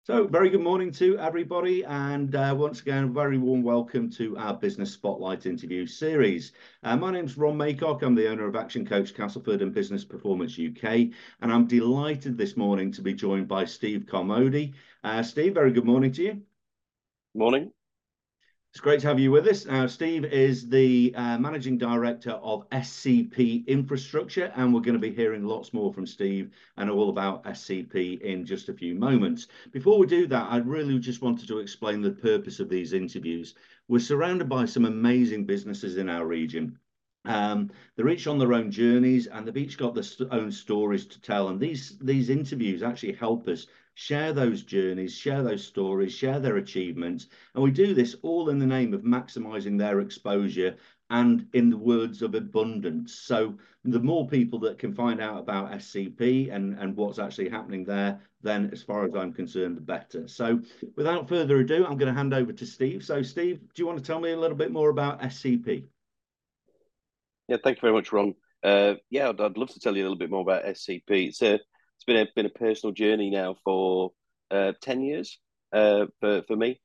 So, very good morning to everybody, and once again, a very warm welcome to our Business Spotlight interview series. My name's Ron Maycock. I'm the owner of Action Coach Castleford and Business Performance UK, and I'm delighted this morning to be joined by Steve Carmody. Steve, very good morning to you. Morning. It's great to have you with us. Steve is the Managing Director of SCP Infrastructure, and we're going to be hearing lots more from Steve and all about SCP in just a few moments. Before we do that, I really just wanted to explain the purpose of these interviews. We're surrounded by some amazing businesses in our region. They're each on their own journeys and they've each got their own stories to tell. And these interviews actually help us share those journeys, share those stories, share their achievements. And we do this all in the name of maximizing their exposure and in the words of abundance. So the more people that can find out about SCP and what's actually happening there, then as far as I'm concerned, the better. So without further ado, I'm going to hand over to Steve. So Steve, do you want to tell me a little bit more about SCP? Yeah, thank you very much, Ron. Yeah, I'd love to tell you a little bit more about SCP. It's been a personal journey now for 10 years for me.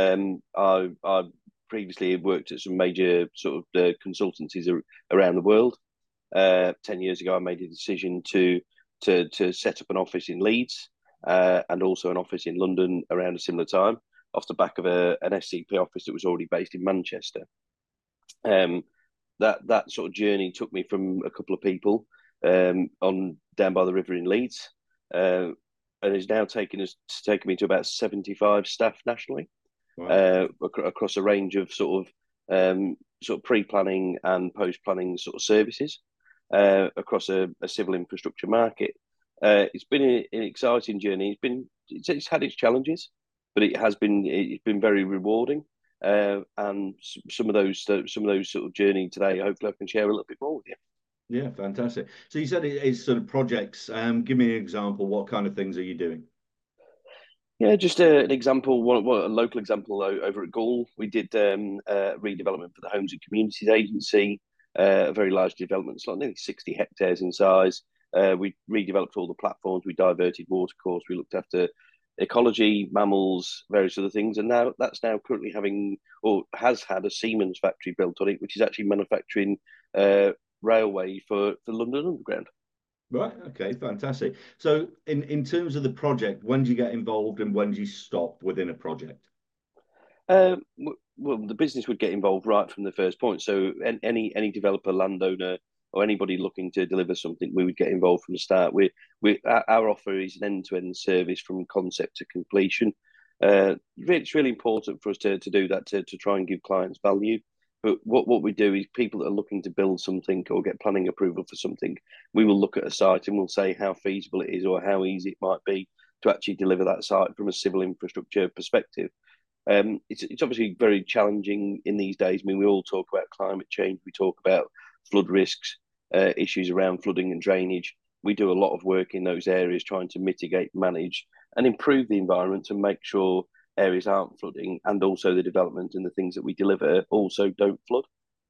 I previously worked at some major sort of consultancies around the world. 10 years ago, I made a decision to set up an office in Leeds and also an office in London around a similar time, off the back of an SCP office that was already based in Manchester. Um, that sort of journey took me from a couple of people on down by the river in Leeds, and is now taking me to about 75 staff nationally, Wow. across a range of sort of pre-planning and post-planning sort of services across a civil infrastructure market. It's been an exciting journey. It's had its challenges, but it's been very rewarding. And some of those sort of journey today, hopefully I can share a little bit more with you. Yeah, fantastic. So you said it's sort of projects. Give me an example. What kind of things are you doing? Yeah, just an example, a local example over at Gaul. We did redevelopment for the Homes and Communities Agency, a very large development, it's like nearly 60 hectares in size. We redeveloped all the platforms, we diverted watercourse, we looked after ecology, mammals, various other things, and now that's now currently having or has had a Siemens factory built on it, which is actually manufacturing railway for London Underground. Right. Okay. Fantastic. So in terms of the project, when do you get involved and when do you stop within a project? Well, the business would get involved right from the first point. So any developer, landowner, or anybody looking to deliver something, we would get involved from the start. Our offer is an end-to-end service from concept to completion. It's really important for us to do that to try and give clients value. But what we do is people that are looking to build something or get planning approval for something, we will look at a site and we'll say how feasible it is or how easy it might be to actually deliver that site from a civil infrastructure perspective. It's obviously very challenging in these days. I mean, we all talk about climate change, we talk about flood risks, issues around flooding and drainage. We do a lot of work in those areas trying to mitigate, manage, and improve the environment to make sure areas aren't flooding, and also the development and the things that we deliver also don't flood.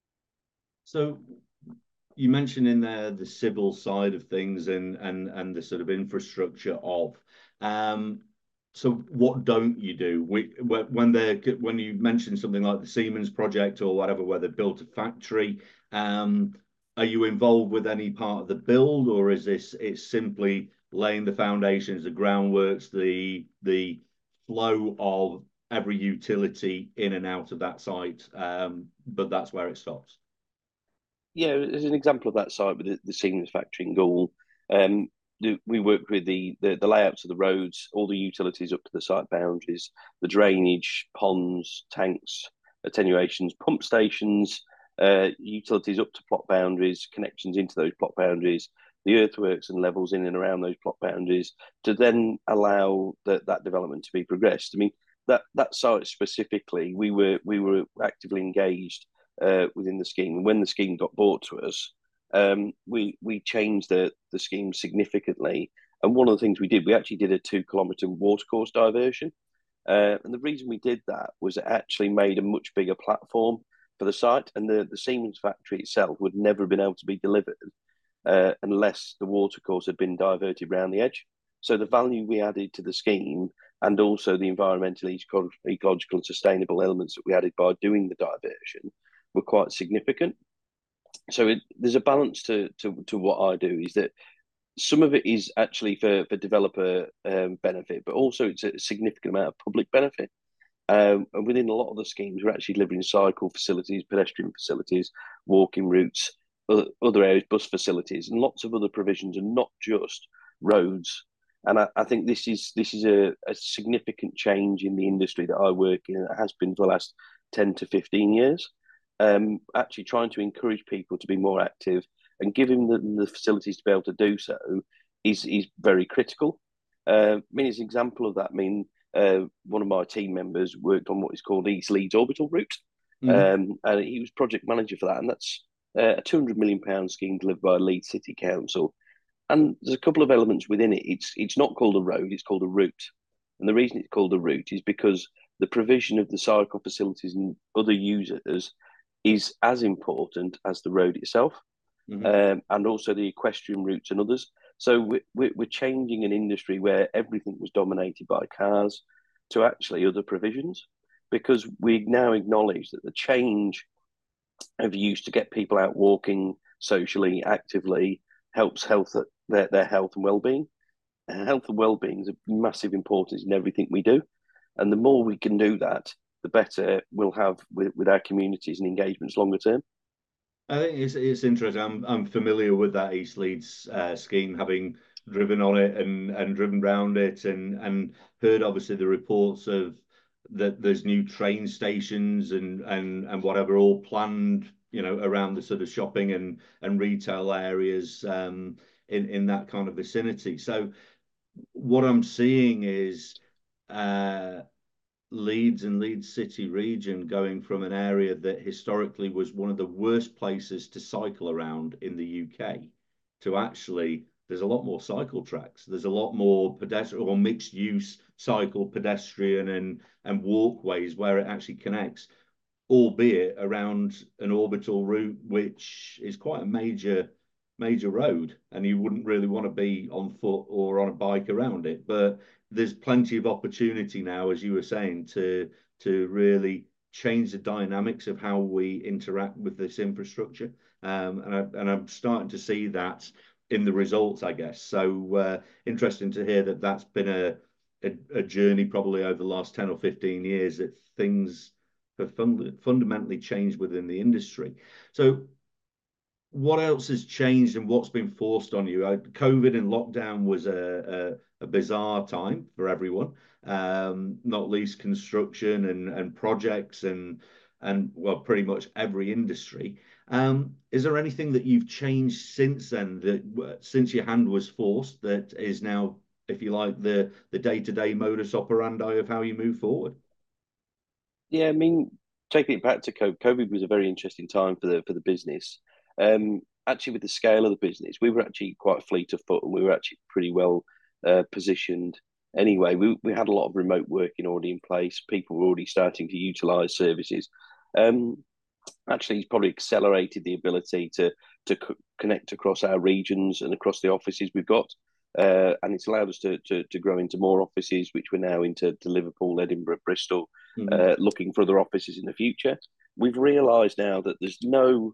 So you mentioned in there the civil side of things and the sort of infrastructure of. Um, so what don't you do? When you mention something like the Siemens project or whatever, where they built a factory, are you involved with any part of the build, or is this it's simply laying the foundations, the groundworks, the flow of every utility in and out of that site, but that's where it stops? Yeah, as an example of that site with the Siemens factory in Gaul, um, we worked with the layouts of the roads, all the utilities up to the site boundaries, the drainage, ponds, tanks, attenuations, pump stations, utilities up to plot boundaries, connections into those plot boundaries, the earthworks and levels in and around those plot boundaries to then allow that development to be progressed. I mean, that site specifically, we were actively engaged within the scheme. And when the scheme got brought to us, we changed the scheme significantly. And one of the things we did, we actually did a 2 kilometre watercourse diversion. And the reason we did that was it actually made a much bigger platform for the site, and the Siemens factory itself would never have been able to be delivered unless the watercourse had been diverted around the edge. So the value we added to the scheme and also the environmental, ecological, and sustainable elements that we added by doing the diversion were quite significant. So there's a balance to what I do, is that some of it is actually for developer benefit, but also it's a significant amount of public benefit. And within a lot of the schemes, we're actually delivering cycle facilities, pedestrian facilities, walking routes, other areas, bus facilities, and lots of other provisions, and not just roads. And I think this is a significant change in the industry that I work in. It has been for the last 10 to 15 years. Actually trying to encourage people to be more active and giving them the facilities to be able to do so is very critical. I mean, as an example of that, I mean, one of my team members worked on what is called East Leeds Orbital Route, and he was project manager for that. And that's a £200 million scheme delivered by Leeds City Council. And there's a couple of elements within it. It's not called a road; it's called a route. And the reason it's called a route is because the provision of the cycle facilities and other users is as important as the road itself, and also the equestrian routes and others. So we're changing an industry where everything was dominated by cars to actually other provisions, because we now acknowledge that the change of use to get people out walking socially, actively, helps their health and well-being. Health and well-being is of massive importance in everything we do. And the more we can do that, the better we'll have with our communities and engagements longer term. I think it's interesting. I'm familiar with that East Leeds scheme, having driven on it and driven round it, and heard obviously the reports of that there's new train stations and whatever all planned, you know, around the sort of shopping and retail areas in that kind of vicinity. So what I'm seeing is Leeds and Leeds City region going from an area that historically was one of the worst places to cycle around in the UK to actually there's a lot more cycle tracks. There's a lot more pedestrian or mixed use cycle, pedestrian and walkways where it actually connects, albeit around an orbital route, which is quite a major road, and you wouldn't really want to be on foot or on a bike around it. But there's plenty of opportunity now, as you were saying, to really change the dynamics of how we interact with this infrastructure. And I'm starting to see that in the results, I guess. So interesting to hear that that's been a journey probably over the last 10 or 15 years, that things have fundamentally changed within the industry. So what else has changed and what's been forced on you? COVID and lockdown was a bizarre time for everyone, not least construction and projects and well, pretty much every industry. Is there anything that you've changed since then, that since your hand was forced, that is now, if you like, the day-to-day modus operandi of how you move forward? Yeah, I mean, taking it back to COVID, COVID was a very interesting time for the business. Actually, with the scale of the business, we were actually quite fleet of foot, and we were actually pretty well positioned. Anyway, we had a lot of remote working already in place. People were already starting to utilise services. Actually, it's probably accelerated the ability to connect across our regions and across the offices we've got. And it's allowed us to grow into more offices, which we're now into Liverpool, Edinburgh, Bristol, looking for other offices in the future. We've realised now that there's no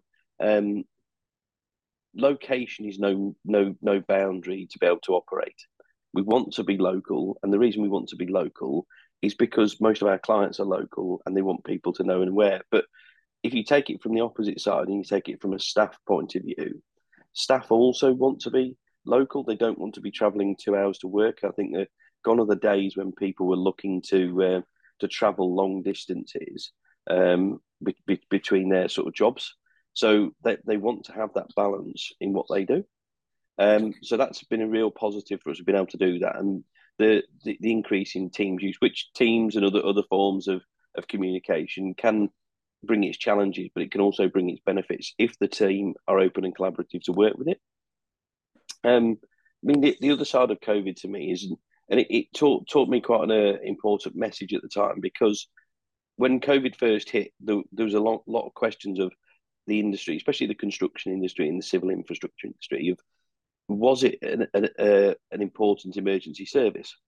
location is no boundary to be able to operate. We want to be local, and the reason we want to be local is because most of our clients are local and they want people to know and aware. But if you take it from the opposite side and you take it from a staff point of view, staff also want to be local. They don't want to be travelling 2 hours to work. I think that gone are the days when people were looking to travel long distances between their sort of jobs. So they want to have that balance in what they do. So that's been a real positive for us. We've been able to do that, and the increase in Teams use, which Teams and other forms of communication can bring its challenges, but it can also bring its benefits if the team are open and collaborative to work with it. I mean, the other side of COVID to me is, and it taught me quite an important message at the time, because when COVID first hit, there was a lot of questions of the industry, especially the construction industry and the civil infrastructure industry, of was it an important emergency service?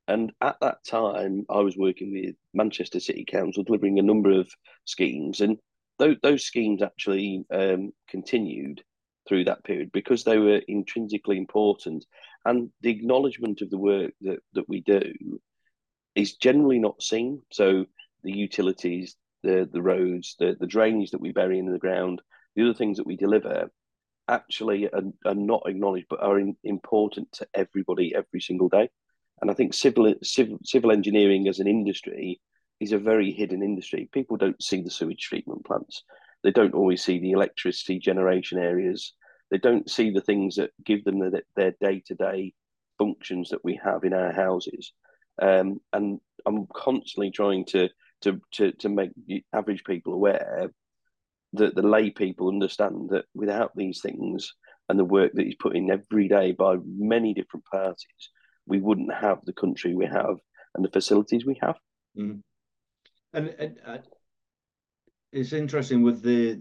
And at that time, I was working with Manchester City Council, delivering a number of schemes, and those schemes actually continued through that period because they were intrinsically important. And the acknowledgement of the work that we do is generally not seen. So the utilities, the roads, the drainage that we bury in the ground, the other things that we deliver actually are not acknowledged, but are important to everybody every single day. And I think civil engineering as an industry is a very hidden industry. People don't see the sewage treatment plants. They don't always see the electricity generation areas. They don't see the things that give them their day-to-day functions that we have in our houses. And I'm constantly trying to make the average people aware that the lay people understand that without these things and the work that is put in every day by many different parties, we wouldn't have the country we have and the facilities we have. Mm. And it's interesting with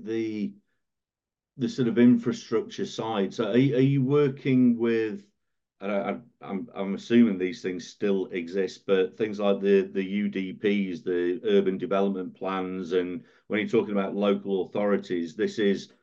the sort of infrastructure side. So are you working with, I'm assuming these things still exist, but things like the UDPs, the urban development plans, and when you're talking about local authorities, this is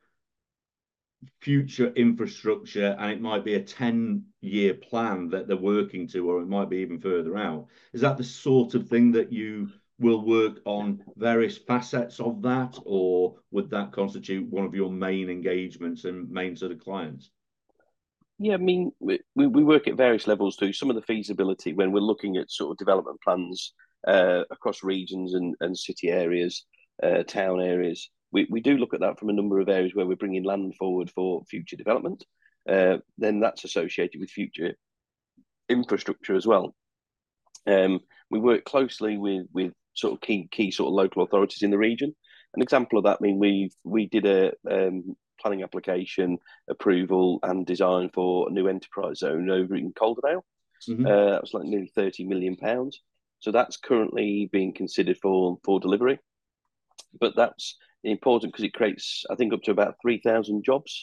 future infrastructure, and it might be a 10-year plan that they're working to, or it might be even further out. Is that the sort of thing that you will work on various facets of that, or would that constitute one of your main engagements and main sort of clients? Yeah, I mean, we work at various levels through some of the feasibility when we're looking at sort of development plans across regions and city areas, town areas. We do look at that from a number of areas where we're bringing land forward for future development. Then that's associated with future infrastructure as well. We work closely with sort of key sort of local authorities in the region. An example of that, I mean, we did a planning application approval and design for a new enterprise zone over in Calderdale. Mm-hmm. That was like nearly £30 million. So that's currently being considered for delivery. But that's important because it creates, I think, up to about 3,000 jobs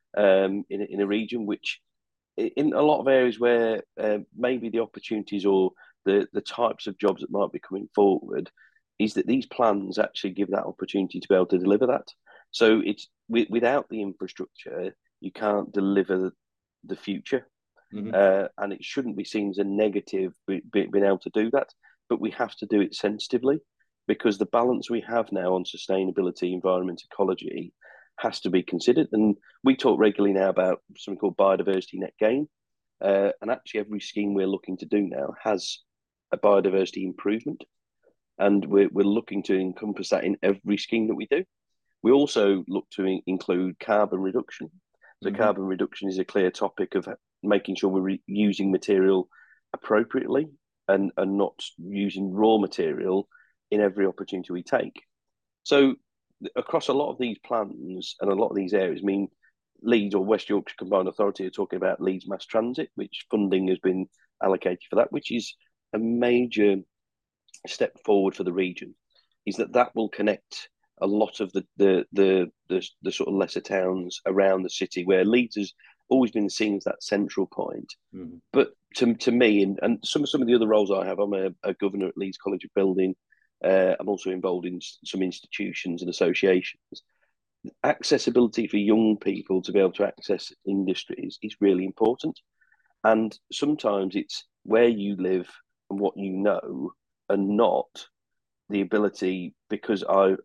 in a region, which in a lot of areas where maybe the opportunities or the types of jobs that might be coming forward is that these plans actually give that opportunity to be able to deliver that. So it's without the infrastructure, you can't deliver the future. Mm-hmm. And it shouldn't be seen as a negative being able to do that, but we have to do it sensitively because the balance we have now on sustainability, environment, ecology has to be considered. And we talk regularly now about something called biodiversity net gain. And actually, every scheme we're looking to do now has a biodiversity improvement. And we're looking to encompass that in every scheme that we do. We also look to include carbon reduction. So Mm-hmm. carbon reduction is a clear topic of making sure we're using material appropriately and not using raw material in every opportunity we take. So across a lot of these plans and a lot of these areas, I mean, Leeds or West Yorkshire Combined Authority are talking about Leeds Mass Transit, which funding has been allocated for that, which is a major step forward for the region. Is that will connect a lot of the sort of lesser towns around the city where Leeds has always been seen as that central point. Mm-hmm. But to me, and some of the other roles I have, I'm a governor at Leeds College of Building. I'm also involved in some institutions and associations. Accessibility for young people to be able to access industries is really important. And sometimes it's where you live and what you know, and not the ability because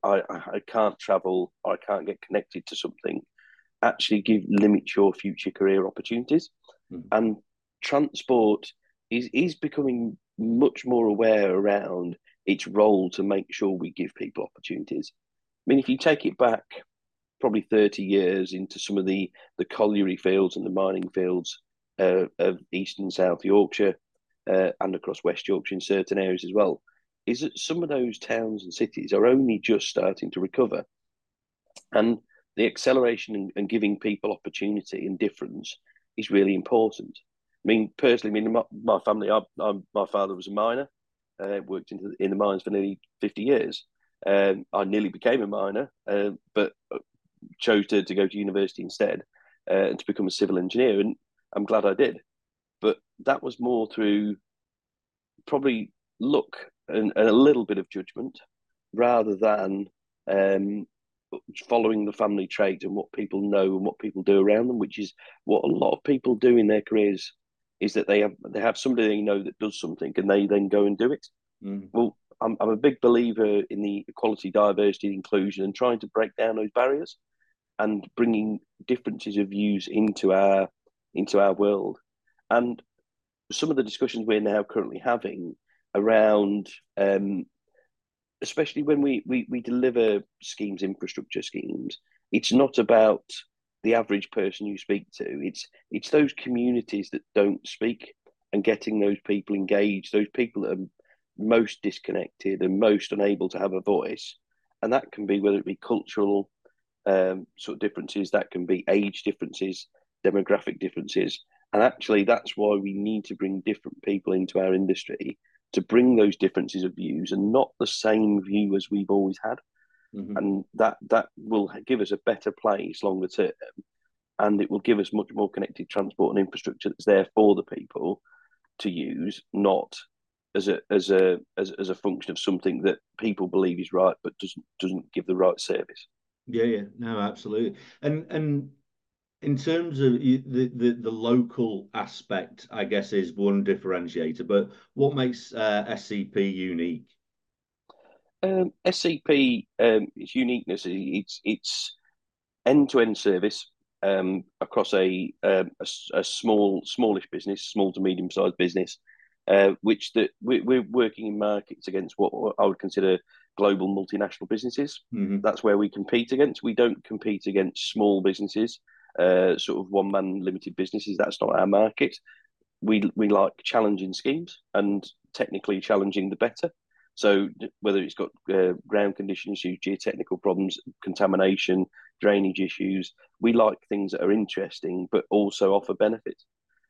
I can't travel or I can't get connected to something actually limit your future career opportunities. Mm-hmm. And transport is becoming much more aware around its role to make sure we give people opportunities. I mean, if you take it back probably 30 years into some of the colliery fields and the mining fields of East and South Yorkshire and across West Yorkshire in certain areas as well, is that some of those towns and cities are only just starting to recover. And the acceleration and giving people opportunity and difference is really important. I mean, personally, my family, my father was a miner, worked in the mines for nearly 50 years. I nearly became a miner, but chose to go to university instead and to become a civil engineer. And I'm glad I did. But that was more through probably look and a little bit of judgment rather than following the family trait and what people know and what people do around them, which is what a lot of people do in their careers. Is that they have somebody they know that does something and they then go and do it. Well, I'm a big believer in the equality, diversity, inclusion, and trying to break down those barriers and bringing differences of views into our world. And some of the discussions we're now currently having around, especially when we deliver schemes, infrastructure schemes, it's not about the average person you speak to. It's those communities that don't speak and getting those people engaged, those people that are most disconnected and most unable to have a voice. And that can be whether it be cultural sort of differences, that can be age differences, demographic differences. And actually, that's why we need to bring different people into our industry to bring those differences of views and not the same view as we've always had. And that will give us a better place longer term, and it will give us much more connected transport and infrastructure that's there for the people to use, not as a function of something that people believe is right but doesn't give the right service. Yeah, no, absolutely. And in terms of the local aspect, I guess is one differentiator. But what makes SCP unique? SCP, its uniqueness, it's end-to-end service across a smallish business, small to medium-sized business, which we're working in markets against what I would consider global multinational businesses. That's where we compete against. We don't compete against small businesses, sort of one-man limited businesses. That's not our market. We like challenging schemes and technically challenging the better. So whether it's got ground condition issues, geotechnical problems, contamination, drainage issues, we like things that are interesting but also offer benefits.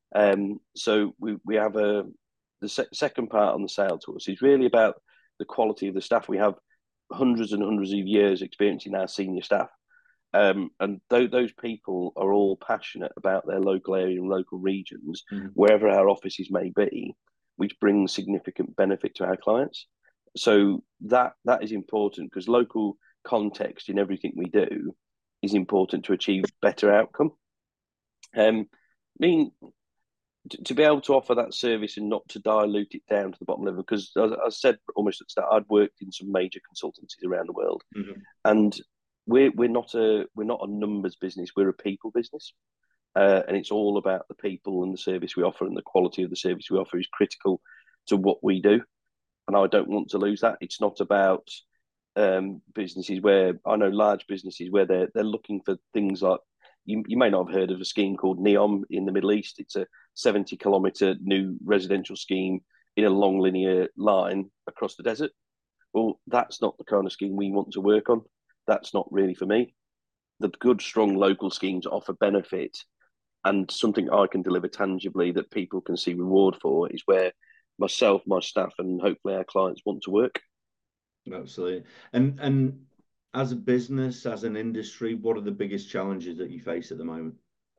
So we have the second part on the sale to us is really about the quality of the staff. We have hundreds and hundreds of years experience in our senior staff. And those people are all passionate about their local area and local regions, wherever our offices may be, which brings significant benefit to our clients. So that is important because local context in everything we do is important to achieve better outcome. I mean, to be able to offer that service and not to dilute it down to the bottom level, because as I said almost at the start, I'd worked in some major consultancies around the world, and we're not a numbers business, we're a people business, and it's all about the people and the service we offer, and the quality of the service we offer is critical to what we do. And I don't want to lose that. It's not about businesses where I know large businesses where they're looking for things like you may not have heard of a scheme called NEOM in the Middle East. It's a 70-kilometre new residential scheme in a long linear line across the desert. Well, that's not the kind of scheme we want to work on. That's not really for me. The good, strong local schemes offer benefit and something I can deliver tangibly that people can see reward for is where myself, my staff, and hopefully our clients want to work. Absolutely. And as a business, as an industry, what are the biggest challenges that you face at the moment?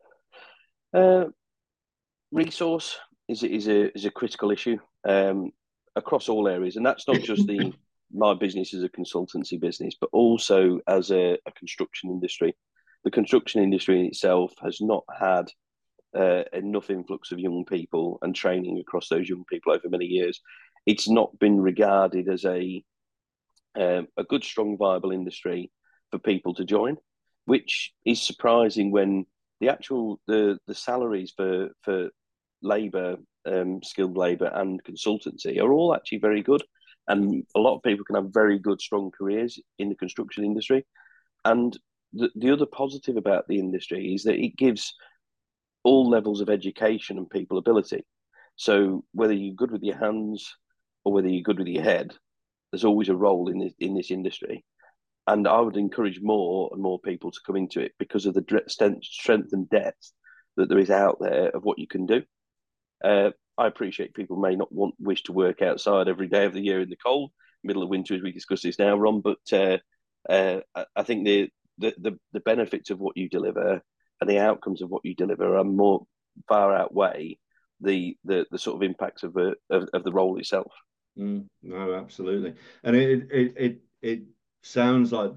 Resource is a critical issue across all areas, and that's not just my business as a consultancy business, but also as a construction industry. The construction industry in itself has not had enough influx of young people and training across those young people over many years. It's not been regarded as a good, strong, viable industry for people to join, which is surprising when the salaries for labour, skilled labour, and consultancy are all actually very good, and a lot of people can have very good, strong careers in the construction industry. And the other positive about the industry is that it gives all levels of education and people ability. So whether you're good with your hands or whether you're good with your head, there's always a role in this industry. And I would encourage more and more people to come into it because of the strength and depth that there is out there of what you can do. I appreciate people may not wish to work outside every day of the year in the cold, middle of winter, as we discuss this now, Ron. But I think the benefits of what you deliver and the outcomes of what you deliver are far outweigh the sort of impacts of the role itself. No, absolutely. And it sounds like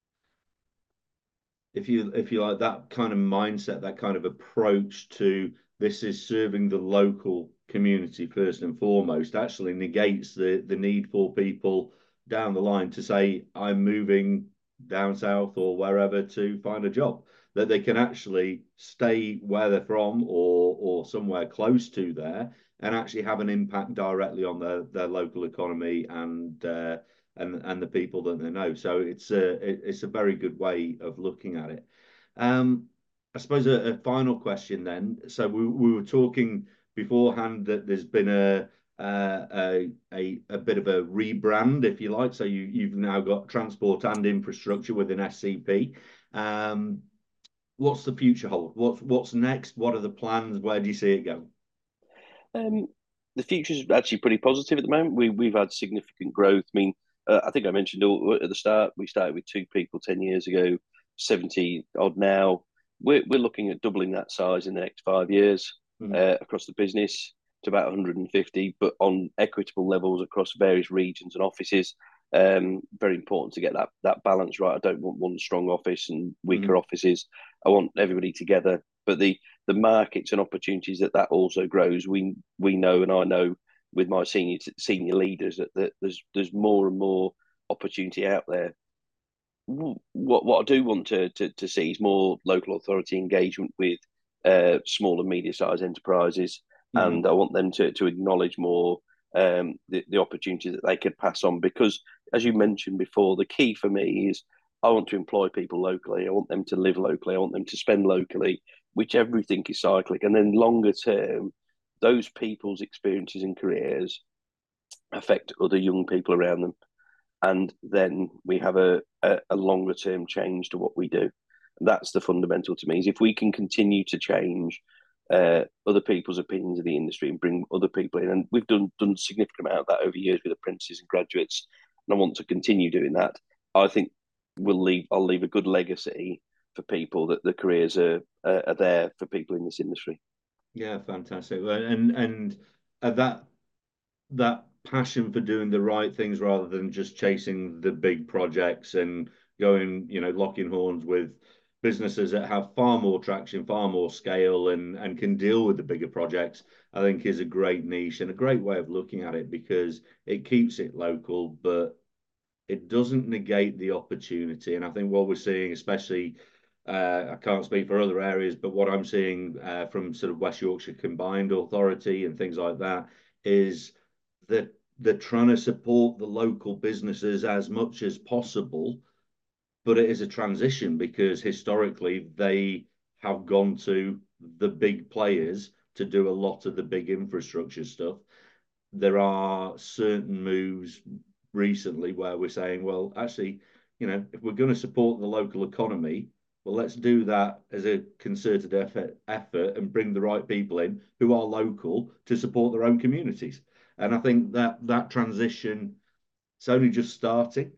if you like that kind of mindset, that kind of approach to this is serving the local community first and foremost, actually negates the need for people down the line to say, I'm moving down south or wherever to find a job. That they can actually stay where they're from or somewhere close to there and actually have an impact directly on their local economy and the people that they know. So it's a very good way of looking at it. I suppose a final question then. So we were talking beforehand that there's been a bit of a rebrand, if you like. So you've now got transport and infrastructure within SCP. What's the future hold? What's next? What are the plans? Where do you see it going? The future's actually pretty positive at the moment. We've had significant growth. I mean, I think I mentioned at the start, we started with 2 people 10 years ago, 70 odd now. We're looking at doubling that size in the next 5 years across the business to about 150, but on equitable levels across various regions and offices. Very important to get that balance right. I don't want one strong office and weaker offices. I want everybody together. But the markets and opportunities that also grows, we know, and I know with my senior leaders that there's more and more opportunity out there. What I do want to see is more local authority engagement with small and medium sized enterprises, and I want them to acknowledge more the opportunities that they could pass on. Because, as you mentioned before, the key for me is I want to employ people locally. I want them to live locally. I want them to spend locally, which everything is cyclic. And then longer term, those people's experiences and careers affect other young people around them. And then we have a longer term change to what we do. And that's the fundamental to me, is if we can continue to change other people's opinions of the industry and bring other people in. And we've done a significant amount of that over years with apprentices and graduates. And I want to continue doing that. I think I'll leave a good legacy for people, that the careers are there for people in this industry. Yeah, fantastic. And that passion for doing the right things rather than just chasing the big projects and going, locking horns with businesses that have far more traction, far more scale, and can deal with the bigger projects, I think is a great niche and a great way of looking at it, because it keeps it local, but it doesn't negate the opportunity. And I think what we're seeing, especially, I can't speak for other areas, but what I'm seeing from sort of West Yorkshire Combined Authority and things like that is that they're trying to support the local businesses as much as possible, but it is a transition because historically they have gone to the big players to do a lot of the big infrastructure stuff. There are certain moves recently where we're saying, well, actually, if we're going to support the local economy, well, let's do that as a concerted effort and bring the right people in who are local to support their own communities. And I think that transition, it's only just starting,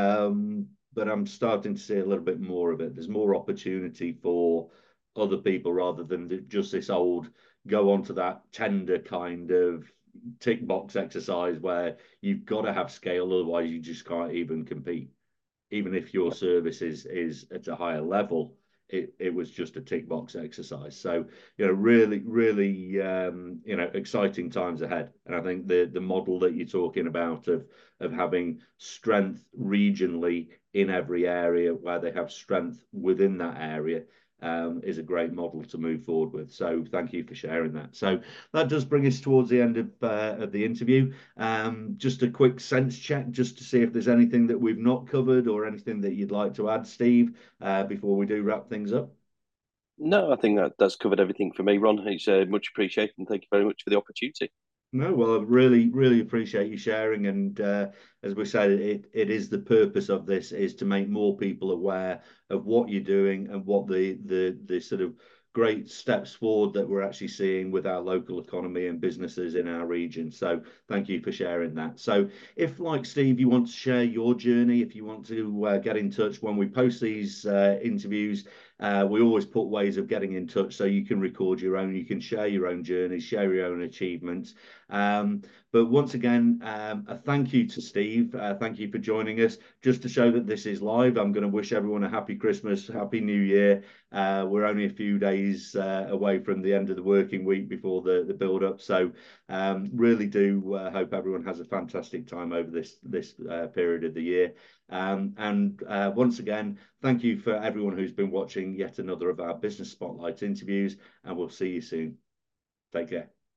but I'm starting to see a little bit more of it. There's more opportunity for other people rather than just this old go on to that tender kind of tick box exercise where you've got to have scale, otherwise you just can't even compete. Even if your service is at a higher level, it was just a tick box exercise. So, really, really, exciting times ahead. And I think the model that you're talking about of having strength regionally in every area where they have strength within that area is a great model to move forward with. So thank you for sharing that. So that does bring us towards the end of the interview. Just a quick sense check, just to see if there's anything that we've not covered or anything that you'd like to add, Steve, before we do wrap things up. No, I think that's covered everything for me, Ron. It's much appreciated, and thank you very much for the opportunity. No, well, I really, really appreciate you sharing. And as we said, it is the purpose of this is to make more people aware of what you're doing and what the sort of great steps forward that we're actually seeing with our local economy and businesses in our region. So thank you for sharing that. So if, like Steve, you want to share your journey, if you want to get in touch when we post these interviews, We always put ways of getting in touch so you can record your own, you can share your own journeys, share your own achievements. But once again, a thank you to Steve. Thank you for joining us. Just to show that this is live, I'm going to wish everyone a happy Christmas, happy New Year. We're only a few days away from the end of the working week before the build up. So really do hope everyone has a fantastic time over this period of the year. And once again, thank you for everyone who's been watching yet another of our Business Spotlight interviews, and we'll see you soon. Take care.